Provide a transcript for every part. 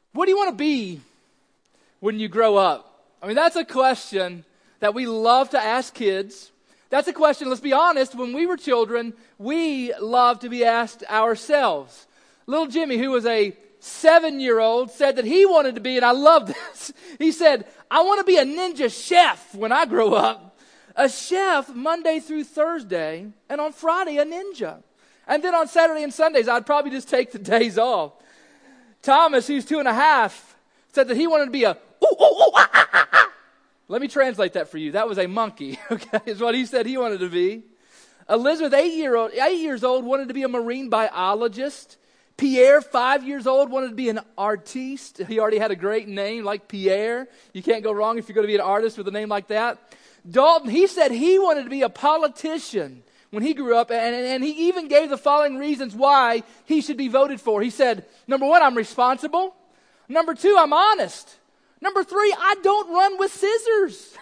What do you want to be when you grow up? I mean, that's a question that we love to ask kids. That's a question, let's be honest, when we were children, we loved to be asked ourselves. Little Jimmy, who was a 7-year-old, said that he wanted to be, and I love this, he said, I want to be a ninja chef when I grow up. A chef Monday through Thursday, and on Friday a ninja. And then on Saturday and Sundays, I'd probably just take the days off. Thomas, who's 2.5, said that he wanted to be a ooh, ooh, ooh, ah, ah, ah, ah. Let me translate that for you. That was a monkey, okay, is what he said he wanted to be. Elizabeth, 8 years old, wanted to be a marine biologist. Pierre, 5 years old, wanted to be an artiste. He already had a great name like Pierre. You can't go wrong if you're going to be an artist with a name like that. Dalton, he said he wanted to be a politician when he grew up, and he even gave the following reasons why he should be voted for. He said, number 1, I'm responsible. Number 2, I'm honest. Number 3, I don't run with scissors.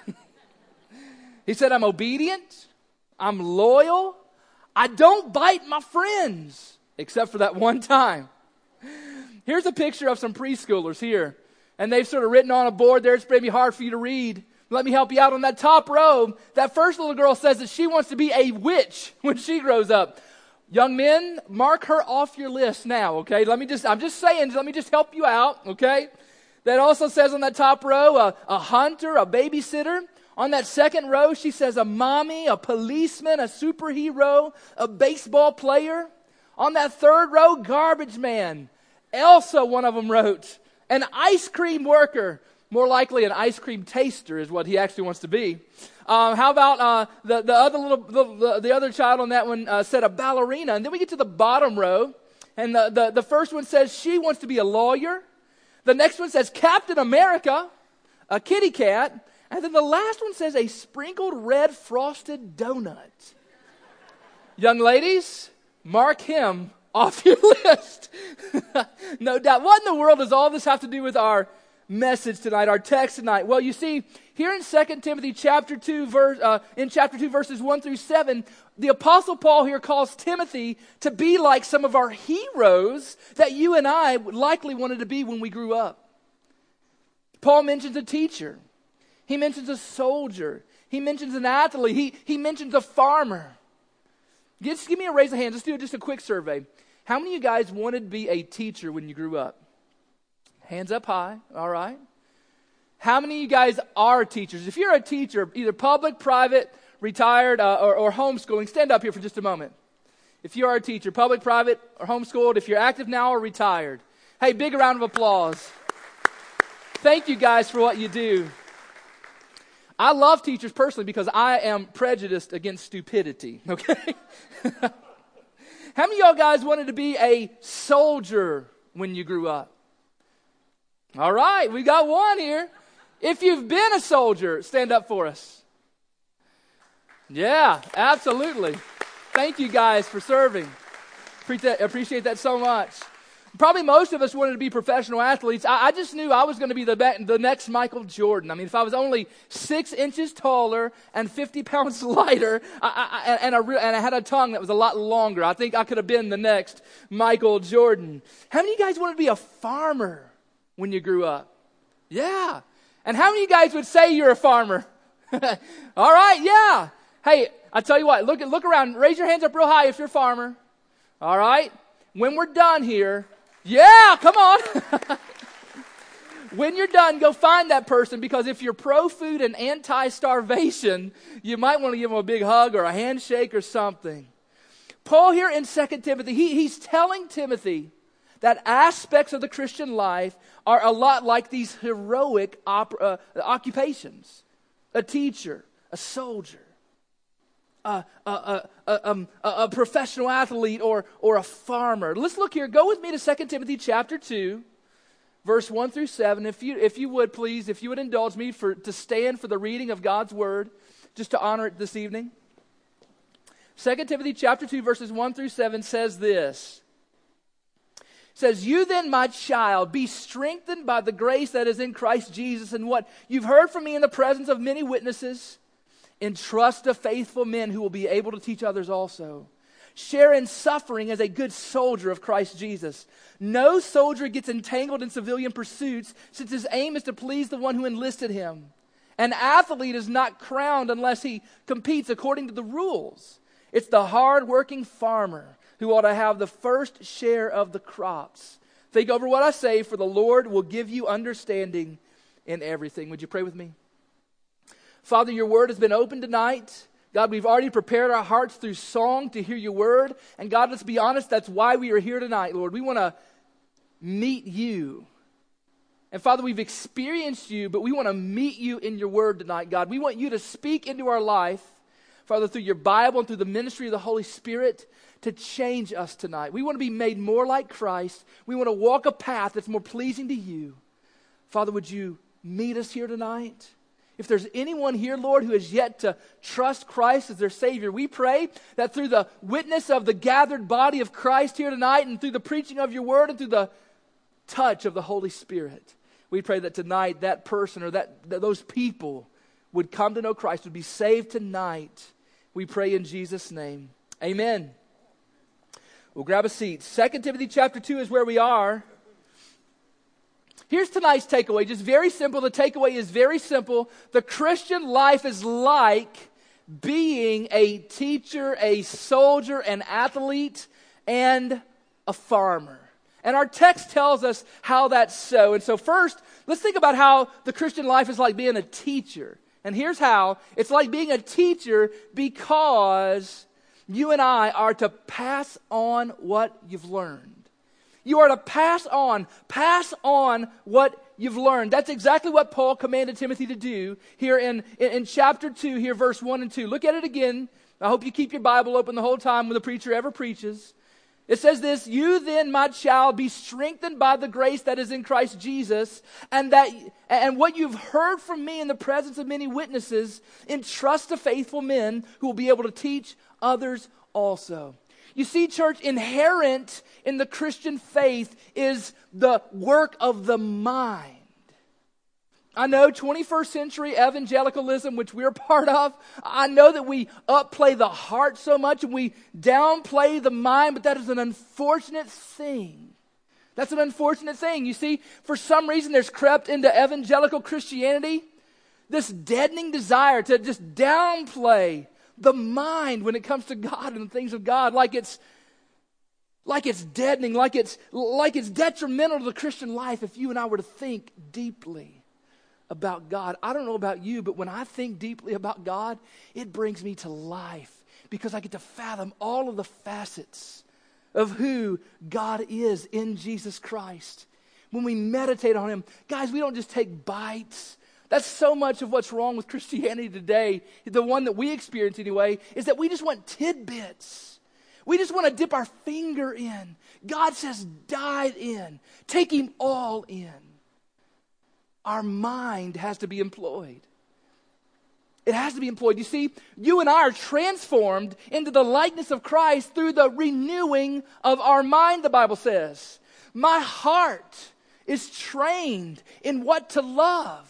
He said, I'm obedient. I'm loyal. I don't bite my friends, except for that one time. Here's a picture of some preschoolers here, and they've sort of written on a board there. It's maybe hard for you to read. Let me help you out on that top row. That first little girl says that she wants to be a witch when she grows up. Young men, mark her off your list now, okay? I'm just saying, let me just help you out, okay? That also says on that top row, a hunter, a babysitter. On that second row, she says a mommy, a policeman, a superhero, a baseball player. On that third row, garbage man. Elsa, one of them wrote, an ice cream worker. More likely an ice cream taster is what he actually wants to be. How about the other child on that one said a ballerina. And then we get to the bottom row. And the first one says she wants to be a lawyer. The next one says Captain America, a kitty cat. And then the last one says a sprinkled red frosted donut. Young ladies, mark him off your list. No doubt. What in the world does all this have to do with our message tonight, our text tonight? Well, you see, here in 2 Timothy chapter 2, verses 1 through 7, the Apostle Paul here calls Timothy to be like some of our heroes that you and I likely wanted to be when we grew up. Paul mentions a teacher. He mentions a soldier. He mentions an athlete. He mentions a farmer. Just give me a raise of hands. Let's do just a quick survey. How many of you guys wanted to be a teacher when you grew up? Hands up high, all right. How many of you guys are teachers? If you're a teacher, either public, private, retired, or homeschooling, stand up here for just a moment. If you are a teacher, public, private, or homeschooled, if you're active now or retired. Hey, big round of applause. Thank you guys for what you do. I love teachers personally because I am prejudiced against stupidity, okay? How many of y'all guys wanted to be a soldier when you grew up? All right, we got one here. If you've been a soldier, stand up for us. Yeah, absolutely. Thank you guys for serving. Appreciate that so much. Probably most of us wanted to be professional athletes. I just knew I was going to be the next Michael Jordan. I mean, if I was only 6 inches taller and 50 pounds lighter, and I had a tongue that was a lot longer, I think I could have been the next Michael Jordan. How many of you guys wanted to be a farmer when you grew up? Yeah. And how many of you guys would say you're a farmer? All right, yeah. Hey, I tell you what, look around. Raise your hands up real high if you're a farmer. All right? When we're done here, yeah, come on. When you're done, go find that person, because if you're pro-food and anti-starvation, you might want to give them a big hug or a handshake or something. Paul here in 2 Timothy, he's telling Timothy that aspects of the Christian life are a lot like these heroic occupations. A teacher, a soldier, a professional athlete, or a farmer. Let's look here. Go with me to 2 Timothy chapter 2, verse 1 through 7. If you would, please, if you would indulge me to stand for the reading of God's word, just to honor it this evening. 2 Timothy chapter 2, verses 1 through 7 says this. It says, "You then, my child, be strengthened by the grace that is in Christ Jesus, and what you've heard from me in the presence of many witnesses. Entrust to faithful men who will be able to teach others also. Share in suffering as a good soldier of Christ Jesus. No soldier gets entangled in civilian pursuits, since his aim is to please the one who enlisted him. An athlete is not crowned unless he competes according to the rules. It's the hard-working farmer who ought to have the first share of the crops. Think over what I say, for the Lord will give you understanding in everything. Would you pray with me? Father, your word has been opened tonight. God, we've already prepared our hearts through song to hear your word. And God, let's be honest, that's why we are here tonight, Lord. We want to meet you. And Father, we've experienced you, but we want to meet you in your word tonight, God. We want you to speak into our life, Father, through your Bible and through the ministry of the Holy Spirit to change us tonight. We want to be made more like Christ. We want to walk a path that's more pleasing to you. Father, would you meet us here tonight? If there's anyone here, Lord, who has yet to trust Christ as their Savior, we pray that through the witness of the gathered body of Christ here tonight and through the preaching of your word and through the touch of the Holy Spirit, we pray that tonight that person or that those people would come to know Christ, would be saved tonight. We pray in Jesus' name. Amen. We'll grab a seat. 2 Timothy chapter 2 is where we are. Here's tonight's takeaway, just very simple. The takeaway is very simple. The Christian life is like being a teacher, a soldier, an athlete, and a farmer. And our text tells us how that's so. And so first, let's think about how the Christian life is like being a teacher. And here's how. It's like being a teacher because you and I are to pass on what you've learned. You are to pass on what you've learned. That's exactly what Paul commanded Timothy to do here in chapter 2, here verse 1 and 2. Look at it again. I hope you keep your Bible open the whole time when the preacher ever preaches. It says this, "You then, my child, be strengthened by the grace that is in Christ Jesus, and what you've heard from me in the presence of many witnesses, entrust to faithful men who will be able to teach others also." You see, church, inherent in the Christian faith is the work of the mind. I know 21st century evangelicalism, which we're part of, I know that we upplay the heart so much and we downplay the mind, but that is an unfortunate thing. That's an unfortunate thing. You see, for some reason there's crept into evangelical Christianity this deadening desire to just downplay the mind when it comes to God and the things of God, like it's deadening, like it's detrimental to the Christian life if you and I were to think deeply about God. I don't know about you, but when I think deeply about God, it brings me to life because I get to fathom all of the facets of who God is in Jesus Christ. When we meditate on Him, guys, we don't just take bites. That's so much of what's wrong with Christianity today, the one that we experience anyway, is that we just want tidbits. We just want to dip our finger in. God says, dive in. Take Him all in. Our mind has to be employed. It has to be employed. You see, you and I are transformed into the likeness of Christ through the renewing of our mind, the Bible says. My heart is trained in what to love.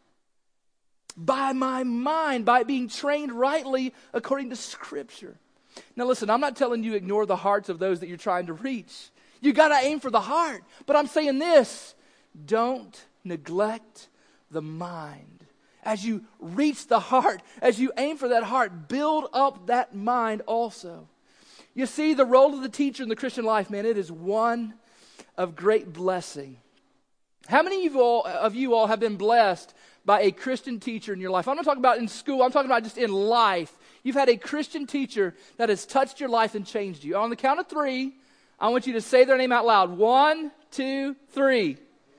By my mind, by being trained rightly according to Scripture. Now listen, I'm not telling you ignore the hearts of those that you're trying to reach. You got to aim for the heart. But I'm saying this, don't neglect the mind. As you reach the heart, as you aim for that heart, build up that mind also. You see, the role of the teacher in the Christian life, man, it is one of great blessing. How many of you all have been blessed by a Christian teacher in your life? I'm not talking about in school. I'm talking about just in life. You've had a Christian teacher that has touched your life and changed you. On the count of 3, I want you to say their name out loud. 1, 2, 3.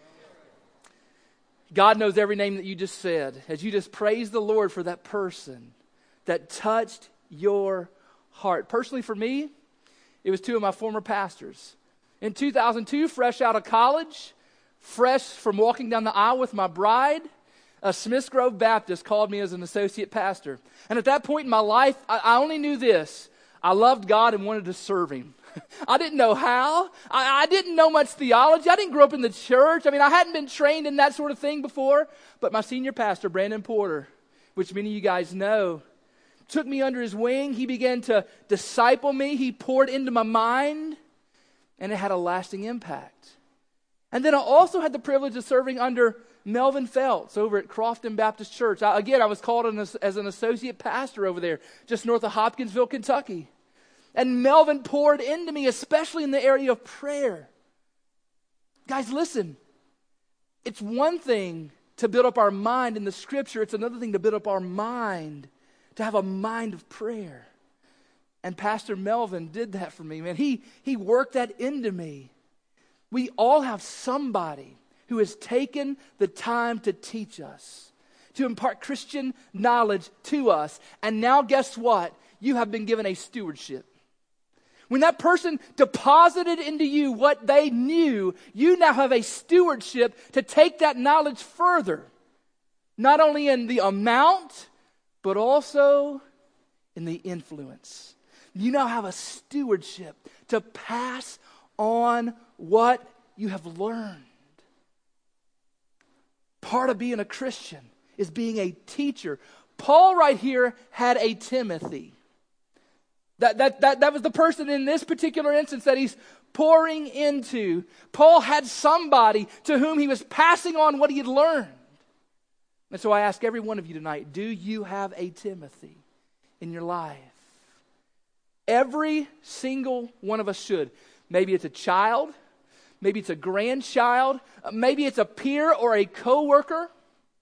God knows every name that you just said. As you just praise the Lord for that person that touched your heart. Personally for me, it was 2 of my former pastors. In 2002, fresh out of college, fresh from walking down the aisle with my bride, Smiths Grove Baptist called me as an associate pastor. And at that point in my life, I only knew this. I loved God and wanted to serve Him. I didn't know how. I didn't know much theology. I didn't grow up in the church. I mean, I hadn't been trained in that sort of thing before. But my senior pastor, Brandon Porter, which many of you guys know, took me under his wing. He began to disciple me. He poured into my mind, and it had a lasting impact. And then I also had the privilege of serving under Melvin Feltz over at Crofton Baptist Church. I was called as an associate pastor over there, just north of Hopkinsville, Kentucky. And Melvin poured into me, especially in the area of prayer. Guys, listen. It's one thing to build up our mind in the Scripture. It's another thing to build up our mind, to have a mind of prayer. And Pastor Melvin did that for me, man. He worked that into me. We all have somebody who has taken the time to teach us, to impart Christian knowledge to us. And now guess what? You have been given a stewardship. When that person deposited into you what they knew, you now have a stewardship to take that knowledge further. Not only in the amount, but also in the influence. You now have a stewardship to pass on what you have learned. Part of being a Christian is being a teacher. Paul right here had a Timothy. That was the person in this particular instance that he's pouring into. Paul had somebody to whom he was passing on what he had learned. And so I ask every one of you tonight, do you have a Timothy in your life? Every single one of us should. Maybe it's a child. Maybe it's a grandchild. Maybe it's a peer or a coworker.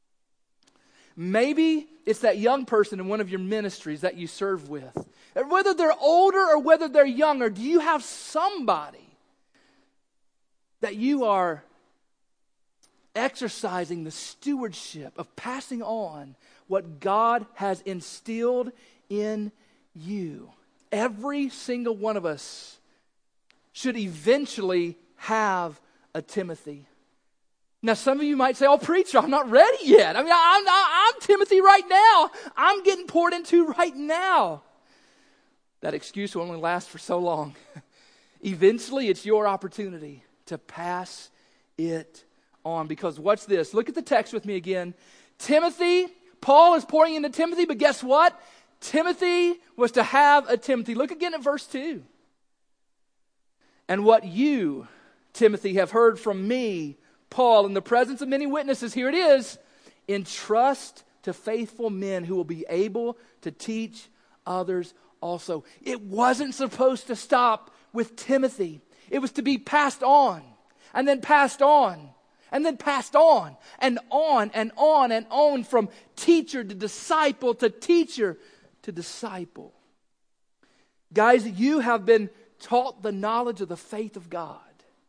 Maybe it's that young person in one of your ministries that you serve with. Whether they're older or whether they're younger, do you have somebody that you are exercising the stewardship of passing on what God has instilled in you? Every single one of us should eventually have a Timothy. Now, some of you might say, "Oh, preacher, I'm not ready yet. I mean, I'm Timothy right now. I'm getting poured into right now." That excuse will only last for so long. Eventually, it's your opportunity to pass it on. Because watch this. Look at the text with me again. Timothy, Paul is pouring into Timothy, but guess what? Timothy was to have a Timothy. Look again at verse 2. "And what you, Timothy, have heard from me, Paul, in the presence of many witnesses," here it is, "entrust to faithful men who will be able to teach others also." It wasn't supposed to stop with Timothy. It was to be passed on, and then passed on, and then passed on, and on, and on, and on, from teacher to disciple to teacher to disciple. Guys, you have been taught the knowledge of the faith of God.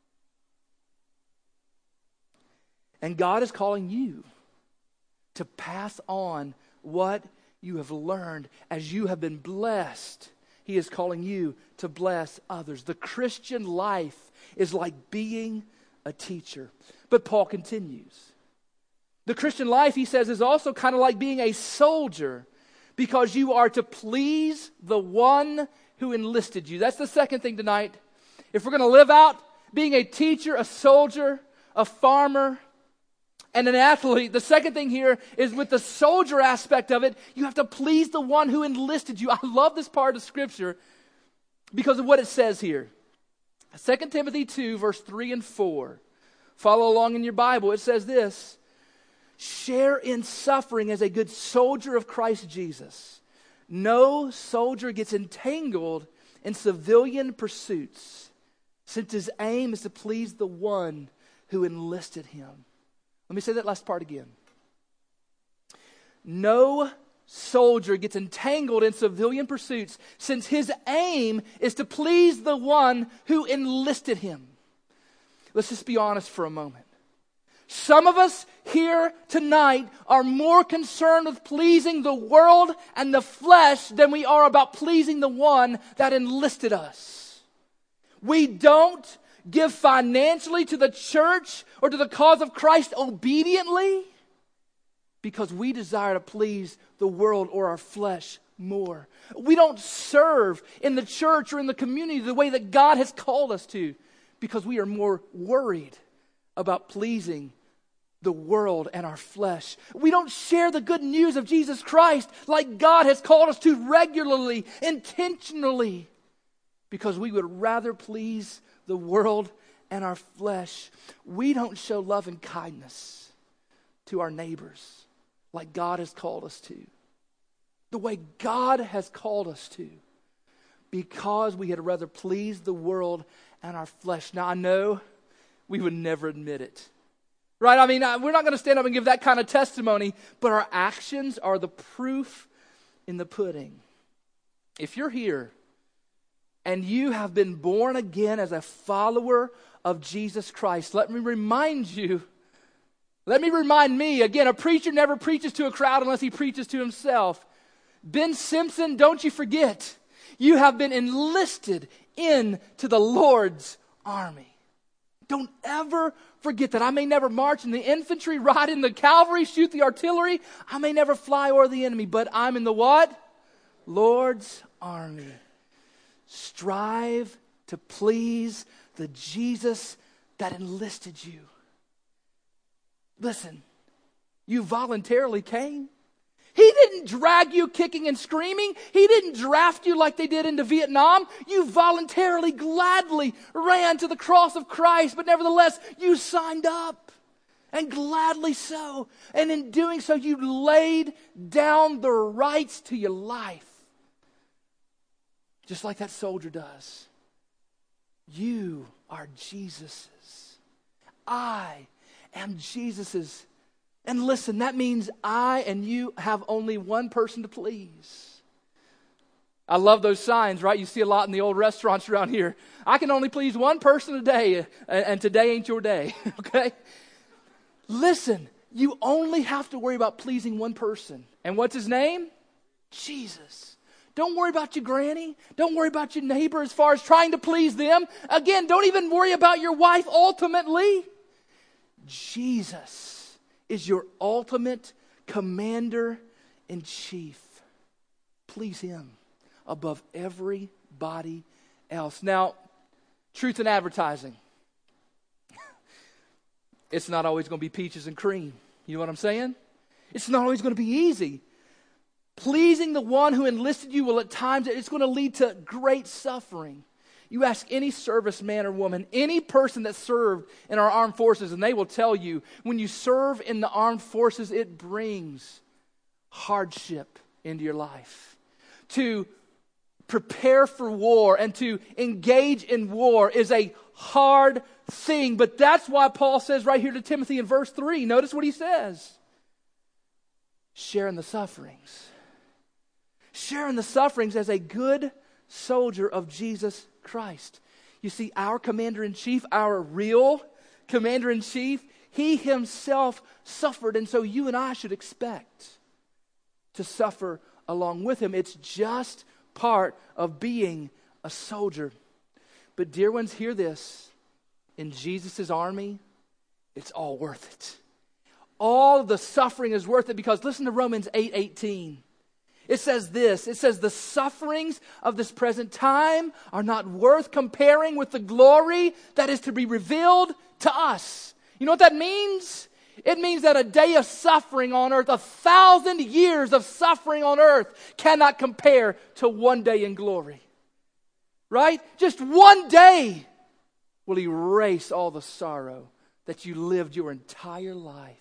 And God is calling you to pass on what you have learned as you have been blessed. He is calling you to bless others. The Christian life is like being a teacher. But Paul continues. The Christian life, he says, is also kind of like being a soldier, because you are to please the one who enlisted you. That's the second thing tonight. If we're going to live out being a teacher, a soldier, a farmer, and an athlete, the second thing here is with the soldier aspect of it, you have to please the one who enlisted you. I love this part of Scripture because of what it says here. 2 Timothy 2, verse 3 and 4. Follow along in your Bible. It says this: "Share in suffering as a good soldier of Christ Jesus. No soldier gets entangled in civilian pursuits, since his aim is to please the one who enlisted him." Let me say that last part again. No soldier gets entangled in civilian pursuits, since his aim is to please the one who enlisted him. Let's just be honest for a moment. Some of us here tonight are more concerned with pleasing the world and the flesh than we are about pleasing the one that enlisted us. We don't give financially to the church or to the cause of Christ obediently because we desire to please the world or our flesh more. We don't serve in the church or in the community the way that God has called us to because we are more worried about pleasing the world and our flesh. We don't share the good news of Jesus Christ like God has called us to regularly, intentionally, because we would rather please the world and our flesh. We don't show love and kindness to our neighbors like God has called us to, the way God has called us to, because we had rather please the world and our flesh. Now, I know we would never admit it. Right? I mean, we're not going to stand up and give that kind of testimony, but our actions are the proof in the pudding. If you're here and you have been born again as a follower of Jesus Christ, let me remind me, again, a preacher never preaches to a crowd unless he preaches to himself. Ben Simpson, don't you forget, you have been enlisted into the Lord's army. Don't ever forget that. I may never march in the infantry, ride in the cavalry, shoot the artillery. I may never fly o'er the enemy, but I'm in the what? Lord's army. Strive to please the Jesus that enlisted you. Listen, you voluntarily came. He didn't drag you kicking and screaming. He didn't draft you like they did into Vietnam. You voluntarily, gladly ran to the cross of Christ, but nevertheless, you signed up, and gladly so. And in doing so, you laid down the rights to your life, just like that soldier does. You are Jesus's. I am Jesus's. And listen, that means I and you have only one person to please. I love those signs, right? You see a lot in the old restaurants around here. I can only please one person a day, and today ain't your day, okay? Listen, you only have to worry about pleasing one person. And what's his name? Jesus. Don't worry about your granny. Don't worry about your neighbor as far as trying to please them. Again, don't even worry about your wife ultimately. Jesus is your ultimate commander-in-chief. Please him above everybody else. Now, truth in advertising. It's not always going to be peaches and cream. You know what I'm saying? It's not always going to be easy. Pleasing the one who enlisted you will at times, it's going to lead to great suffering. You ask any serviceman or woman, any person that served in our armed forces, and they will tell you, when you serve in the armed forces, it brings hardship into your life. To prepare for war and to engage in war is a hard thing. But that's why Paul says right here to Timothy in verse 3, notice what he says. Share in the sufferings. Share in the sufferings as a good soldier of Jesus Christ. You see, our commander-in-chief, our real commander-in-chief, he himself suffered, and so you and I should expect to suffer along with him. It's just part of being a soldier. But dear ones, hear this. In Jesus' army, it's all worth it. All the suffering is worth it, because listen to Romans 8:18. It says this, it says, the sufferings of this present time are not worth comparing with the glory that is to be revealed to us. You know what that means? It means that a day of suffering on earth, 1,000 years of suffering on earth cannot compare to one day in glory. Right? Just one day will erase all the sorrow that you lived your entire life.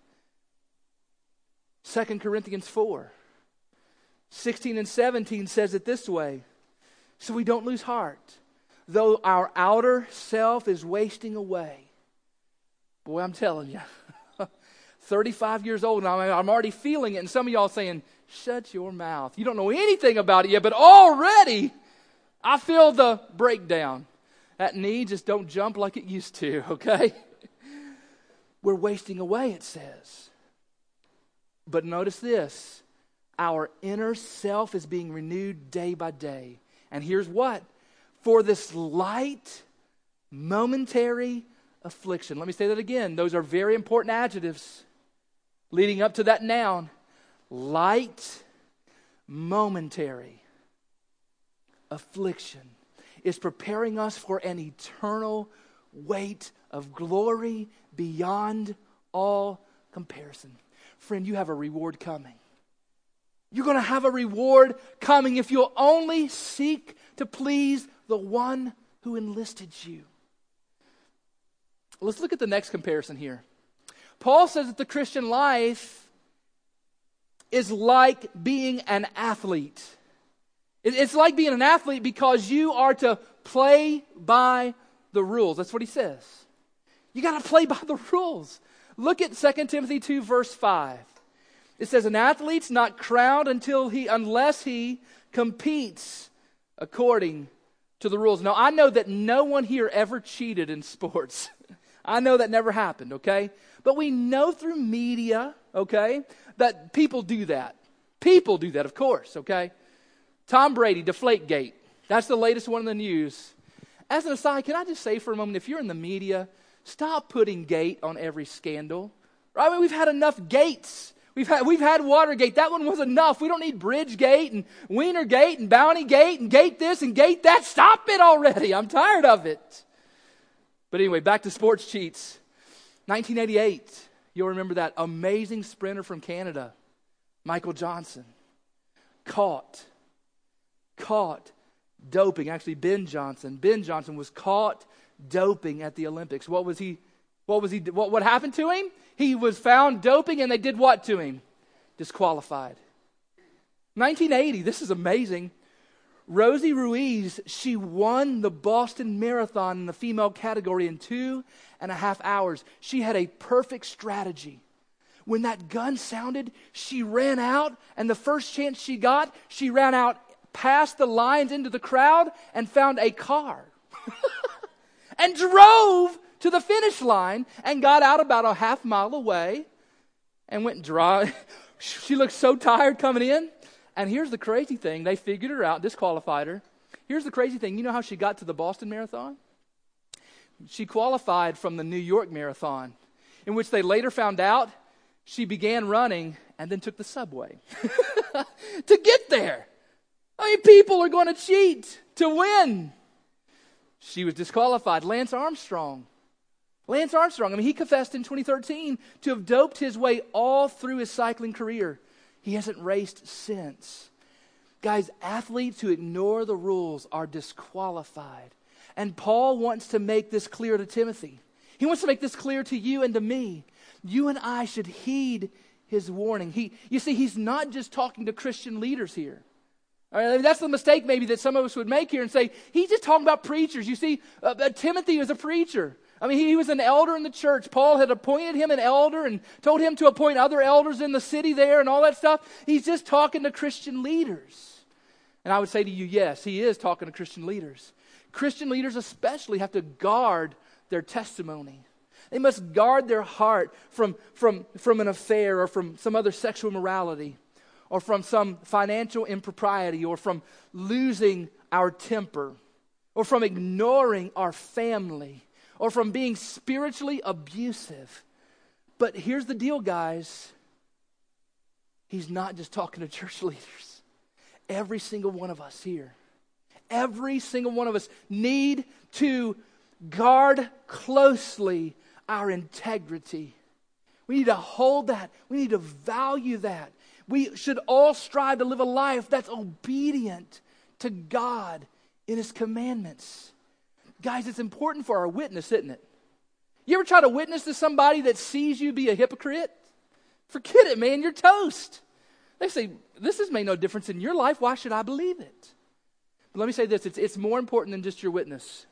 2 Corinthians 4:16 and 17 says it this way. So we don't lose heart, though our outer self is wasting away. Boy, I'm telling you, 35 years old now, I'm already feeling it. And some of y'all saying, shut your mouth. You don't know anything about it yet, but already I feel the breakdown. That knee just don't jump like it used to, okay? We're wasting away, it says. But notice this. Our inner self is being renewed day by day. And here's what. For this light, momentary affliction. Let me say that again. Those are very important adjectives leading up to that noun. Light, momentary affliction is preparing us for an eternal weight of glory beyond all comparison. Friend, you have a reward coming. You're going to have a reward coming if you'll only seek to please the one who enlisted you. Let's look at the next comparison here. Paul says that the Christian life is like being an athlete. It's like being an athlete because you are to play by the rules. That's what he says. You got to play by the rules. Look at 2 Timothy 2 verse 5. It says, an athlete's not crowned unless he competes according to the rules. Now, I know that no one here ever cheated in sports. I know that never happened, okay? But we know through media, okay, that people do that. People do that, of course, okay? Tom Brady, Deflategate. That's the latest one in the news. As an aside, can I just say for a moment, if you're in the media, stop putting gate on every scandal. Right? I mean, we've had enough gates. We've had Watergate. That one was enough. We don't need Bridgegate and Wienergate and Bountygate and gate this and gate that. Stop it already. I'm tired of it. But anyway, back to sports cheats. 1988, you'll remember that amazing sprinter from Canada, Michael Johnson, caught doping. Actually, Ben Johnson was caught doping at the Olympics. What happened to him? He was found doping, and they did what to him? Disqualified. 1980, this is amazing. Rosie Ruiz, she won the Boston Marathon in the female category in 2.5 hours. She had a perfect strategy. When that gun sounded, she ran out, and the first chance she got, she ran out past the lines into the crowd and found a car. And drove to the finish line and got out about a half mile away and went and drive. She looked so tired coming in. And here's the crazy thing. They figured her out, disqualified her. Here's the crazy thing. You know how she got to the Boston Marathon? She qualified from the New York Marathon, in which they later found out she began running and then took the subway to get there. I mean, people are going to cheat to win. She was disqualified. Lance Armstrong, I mean, he confessed in 2013 to have doped his way all through his cycling career. He hasn't raced since. Guys, athletes who ignore the rules are disqualified. And Paul wants to make this clear to Timothy. He wants to make this clear to you and to me. You and I should heed his warning. You see, he's not just talking to Christian leaders here. All right, I mean, that's the mistake maybe that some of us would make here and say, he's just talking about preachers. You see, Timothy was a preacher. I mean, he was an elder in the church. Paul had appointed him an elder and told him to appoint other elders in the city there and all that stuff. He's just talking to Christian leaders. And I would say to you, yes, he is talking to Christian leaders. Christian leaders especially have to guard their testimony. They must guard their heart from an affair or from some other sexual immorality, or from some financial impropriety, or from losing our temper, or from ignoring our family, or from being spiritually abusive. But here's the deal, guys. He's not just talking to church leaders. Every single one of us here, every single one of us need to guard closely our integrity. We need to hold that. We need to value that. We should all strive to live a life that's obedient to God in His commandments. Guys, it's important for our witness, isn't it? You ever try to witness to somebody that sees you be a hypocrite? Forget it, man. You're toast. They say, this has made no difference in your life. Why should I believe it? But let me say this. It's more important than just your witness.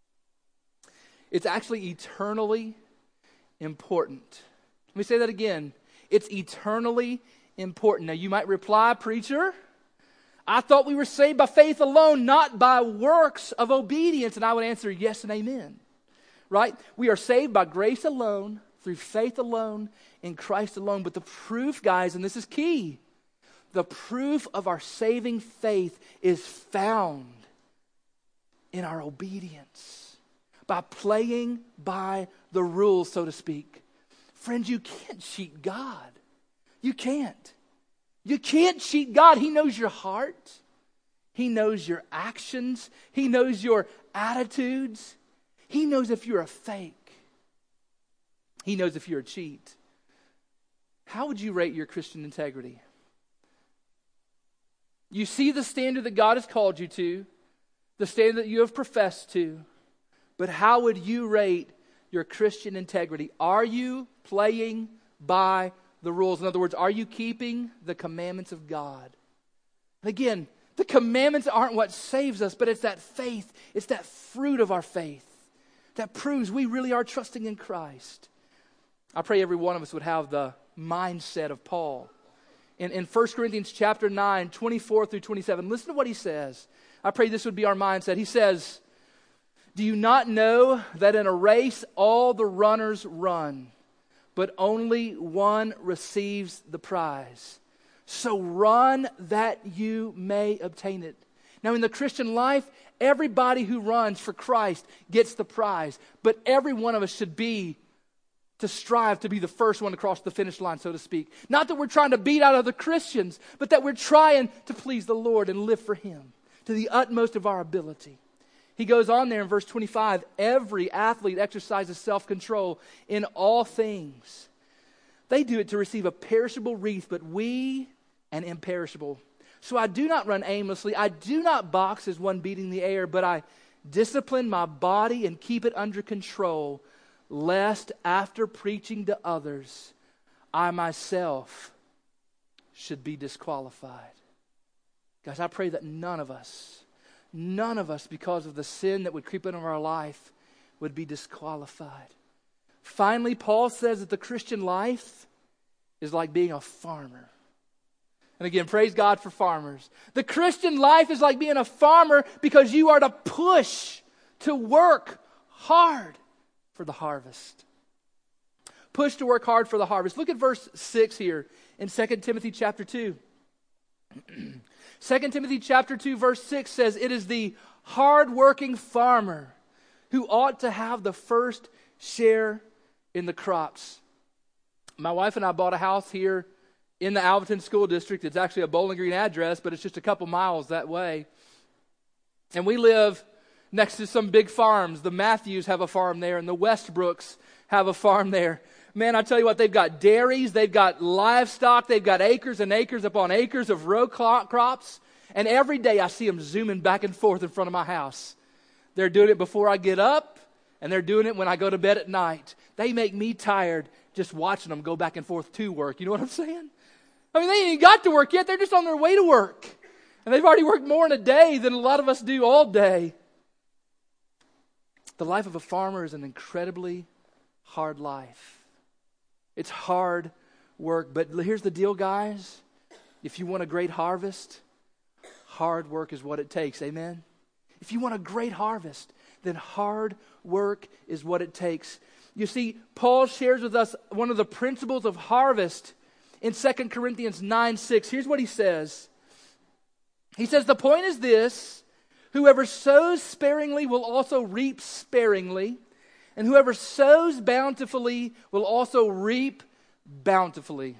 It's actually eternally important. Let me say that again. It's eternally important. Now, you might reply, preacher, I thought we were saved by faith alone, not by works of obedience. And I would answer yes and amen. Right? We are saved by grace alone, through faith alone, in Christ alone. But the proof, guys, and this is key, the proof of our saving faith is found in our obedience, by playing by the rules, so to speak. Friends, you can't cheat God. You can't. You can't cheat God. He knows your heart. He knows your actions. He knows your attitudes. He knows if you're a fake. He knows if you're a cheat. How would you rate your Christian integrity? You see the standard that God has called you to, the standard that you have professed to, but how would you rate your Christian integrity? Are you playing by the rules? In other words, are you keeping the commandments of God? And again, the commandments aren't what saves us, but it's that faith, it's that fruit of our faith that proves we really are trusting in Christ. I pray every one of us would have the mindset of Paul. In 1 Corinthians chapter 9, 24 through 27, listen to what he says. I pray this would be our mindset. He says, "Do you not know that in a race all the runners run, but only one receives the prize? So run that you may obtain it." Now in the Christian life, everybody who runs for Christ gets the prize, but every one of us should be to strive to be the first one to cross the finish line, so to speak. Not that we're trying to beat out other Christians, but that we're trying to please the Lord and live for Him to the utmost of our ability. He goes on there in verse 25, "Every athlete exercises self-control in all things. They do it to receive a perishable wreath, but we an imperishable. So I do not run aimlessly. I do not box as one beating the air, but I discipline my body and keep it under control, lest after preaching to others, I myself should be disqualified." Guys, I pray that none of us, because of the sin that would creep into our life, would be disqualified. Finally, Paul says that the Christian life is like being a farmer. And again, praise God for farmers. The Christian life is like being a farmer because you are to push, to work hard for the harvest. Push to work hard for the harvest. Look at verse 6 here in 2 Timothy chapter 2. 2 Timothy chapter 2 verse 6 says, "It is the hard-working farmer who ought to have the first share in the crops." My wife and I bought a house here in the Alvaton School District. It's actually a Bowling Green address, but it's just a couple miles that way. And we live next to some big farms. The Matthews have a farm there, and the Westbrooks have a farm there. Man, I tell you what, they've got dairies, they've got livestock, they've got acres and acres upon acres of row crops. And every day I see them zooming back and forth in front of my house. They're doing it before I get up, and they're doing it when I go to bed at night. They make me tired just watching them go back and forth to work. You know what I'm saying? I mean, they ain't even got to work yet. They're just on their way to work. And they've already worked more in a day than a lot of us do all day. The life of a farmer is an incredibly hard life. It's hard work. But here's the deal, guys. If you want a great harvest, hard work is what it takes. Amen? If you want a great harvest, then hard work is what it takes. You see, Paul shares with us one of the principles of harvest in 2 Corinthians 9:6. Here's what he says. He says, "The point is this: whoever sows sparingly will also reap sparingly, and whoever sows bountifully will also reap bountifully."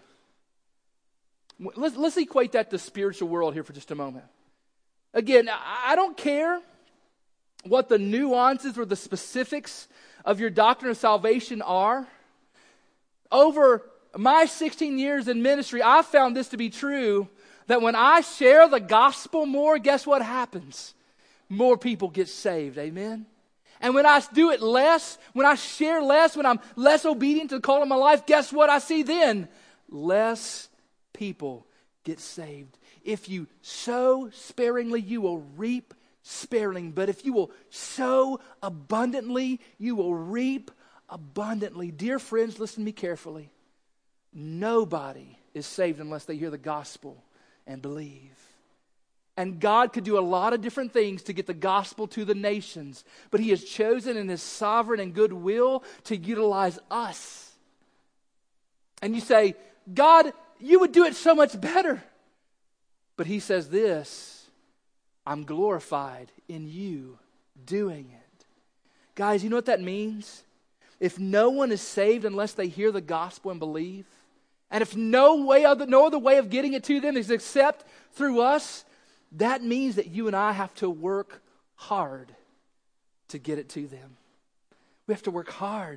Let's equate that to spiritual world here for just a moment. Again, I don't care what the nuances or the specifics of your doctrine of salvation are. Over my 16 years in ministry, I've found this to be true, that when I share the gospel more, guess what happens? More people get saved. Amen? And when I do it less, when I share less, when I'm less obedient to the call of my life, guess what I see then? Less people get saved. If you sow sparingly, you will reap sparingly. But if you will sow abundantly, you will reap abundantly. Dear friends, listen to me carefully. Nobody is saved unless they hear the gospel and believe. And God could do a lot of different things to get the gospel to the nations, but He has chosen in His sovereign and good will to utilize us. And you say, "God, you would do it so much better." But He says this: "I'm glorified in you doing it." Guys, you know what that means? If no one is saved unless they hear the gospel and believe, and if no other way of getting it to them is except through us, that means that you and I have to work hard to get it to them. We have to work hard.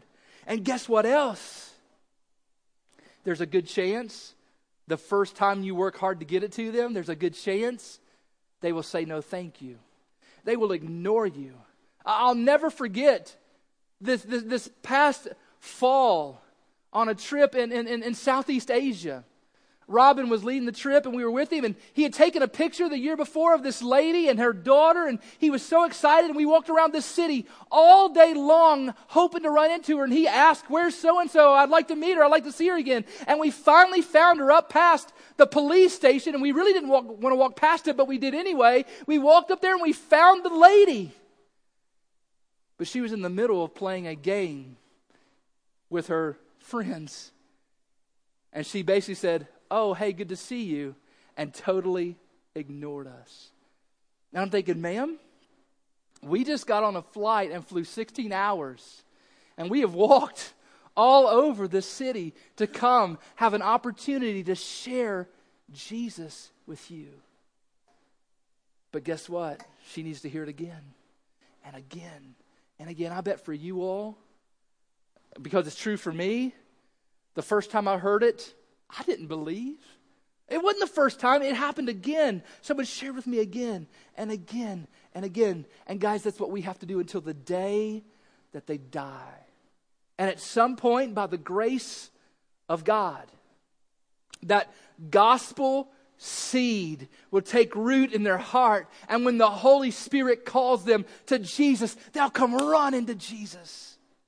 And guess what else? There's a good chance the first time you work hard to get it to them, there's a good chance they will say no thank you. They will ignore you. I'll never forget this past fall on a trip in Southeast Asia. Robin was leading the trip and we were with him, and he had taken a picture the year before of this lady and her daughter, and he was so excited, and we walked around this city all day long hoping to run into her, and he asked, "Where's so-and-so? I'd like to meet her. I'd like to see her again." And we finally found her up past the police station, and we really didn't want to walk past it, but we did anyway. We walked up there and we found the lady. But she was in the middle of playing a game with her friends. And she basically said, "Oh, hey, good to see you," and totally ignored us. And I'm thinking, ma'am, we just got on a flight and flew 16 hours, and we have walked all over the city to come have an opportunity to share Jesus with you. But guess what? She needs to hear it again and again and again. I bet for you all, because it's true for me, the first time I heard it, I didn't believe. It wasn't the first time. It happened again. Someone shared with me again and again and again. And guys, that's what we have to do until the day that they die. And at some point, by the grace of God, that gospel seed will take root in their heart. And when the Holy Spirit calls them to Jesus, they'll come running to Jesus.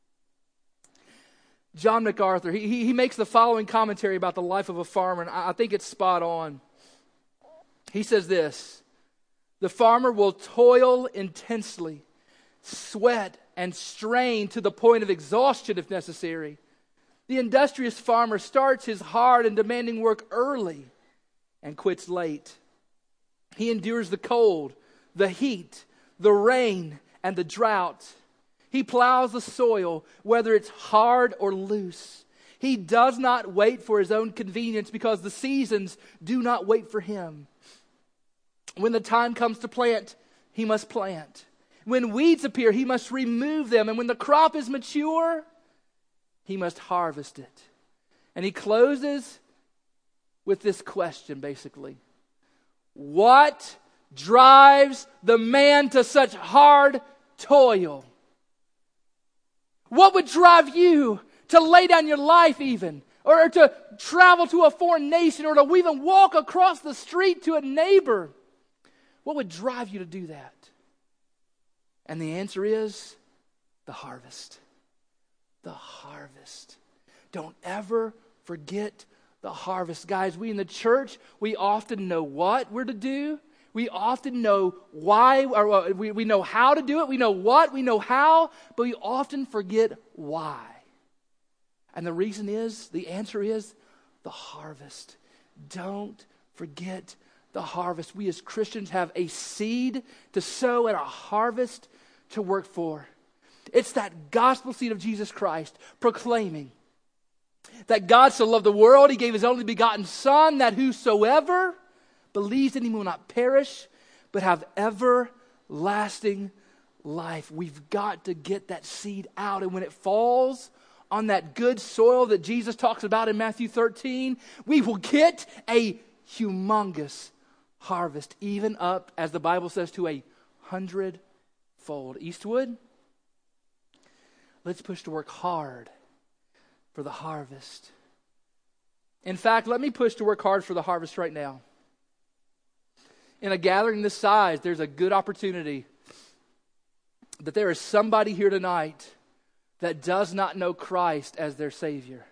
John MacArthur, he makes the following commentary about the life of a farmer, and I think it's spot on. He says this: the farmer will toil intensely, sweat and strain to the point of exhaustion if necessary. The industrious farmer starts his hard and demanding work early and quits late. He endures the cold, the heat, the rain, and the drought. He plows the soil, whether it's hard or loose. He does not wait for his own convenience, because the seasons do not wait for him. When the time comes to plant, he must plant. When weeds appear, he must remove them. And when the crop is mature, he must harvest it. And he closes with this question, basically: what drives the man to such hard toil? What would drive you to lay down your life even, or to travel to a foreign nation, or to even walk across the street to a neighbor? What would drive you to do that? And the answer is the harvest. The harvest. Don't ever forget the harvest. Guys, we in the church, we often know what we're to do. We often know why, or we know how to do it. We know what, we know how, but we often forget why. And the answer is the harvest. Don't forget the harvest. We as Christians have a seed to sow and a harvest to work for. It's that gospel seed of Jesus Christ proclaiming that God so loved the world, He gave His only begotten Son, that whosoever believes in Him will not perish, but have everlasting life. We've got to get that seed out. And when it falls on that good soil that Jesus talks about in Matthew 13, we will get a humongous harvest, even up, as the Bible says, to 100-fold. Eastwood, let's push to work hard for the harvest. In fact, let me push to work hard for the harvest right now. In a gathering this size, there's a good opportunity that there is somebody here tonight that does not know Christ as their Savior.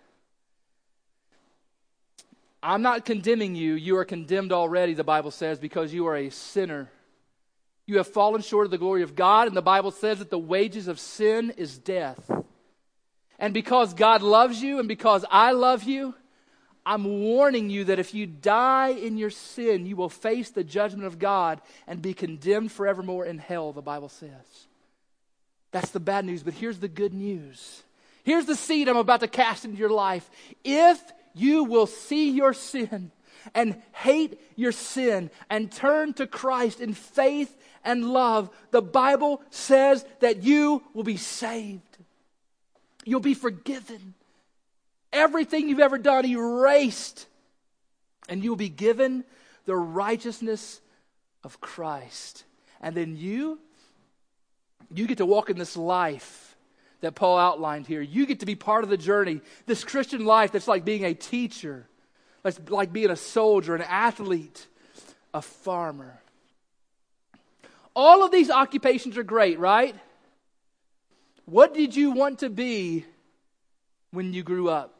I'm not condemning you. You are condemned already, the Bible says, because you are a sinner. You have fallen short of the glory of God, and the Bible says that the wages of sin is death. And because God loves you and because I love you, I'm warning you that if you die in your sin, you will face the judgment of God and be condemned forevermore in hell, the Bible says. That's the bad news, but here's the good news. Here's the seed I'm about to cast into your life. If you will see your sin and hate your sin and turn to Christ in faith and love, the Bible says that you will be saved. You'll be forgiven. Everything you've ever done erased. And you'll be given the righteousness of Christ. And then you get to walk in this life that Paul outlined here. You get to be part of the journey. This Christian life that's like being a teacher. That's like being a soldier, an athlete, a farmer. All of these occupations are great, right? What did you want to be when you grew up?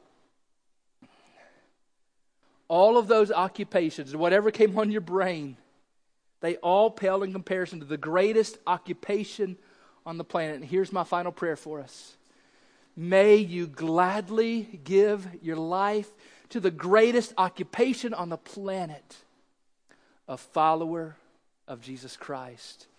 All of those occupations, whatever came on your brain, they all pale in comparison to the greatest occupation on the planet. And here's my final prayer for us. May you gladly give your life to the greatest occupation on the planet, a follower of Jesus Christ.